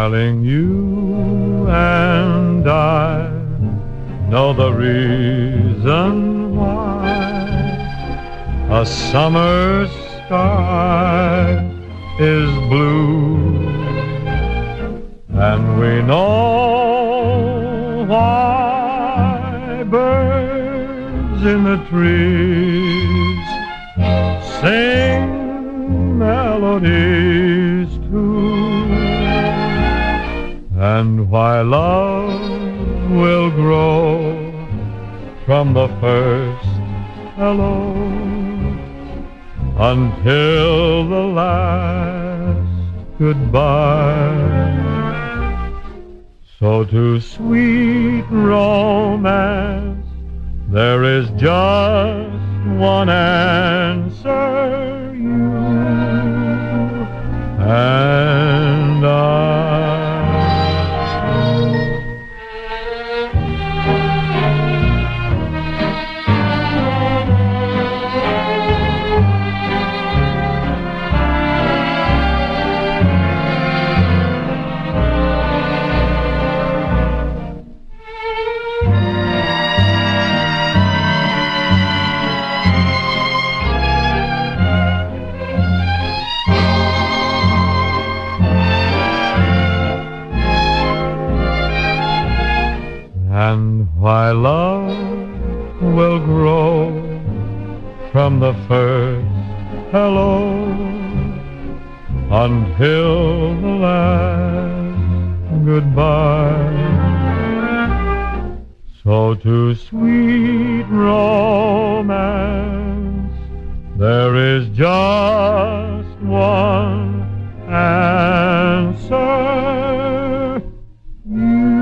Darling, you and I know the reason why a summer sky is blue, and we know why birds in the trees sing melodies too, and why love will grow from the first hello until the last goodbye. So to sweet romance there is just one answer, you and I. And why love will grow from the first hello until the last goodbye. So to sweet romance there is just one answer, you.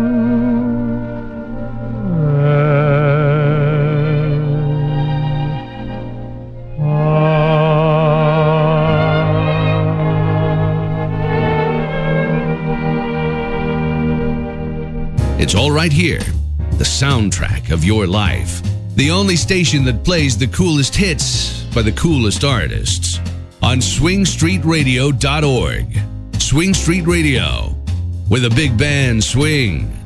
It's all right here, the soundtrack of your life. The only station that plays the coolest hits by the coolest artists. On swingstreetradio.org. Swing Street Radio, where the big band swing.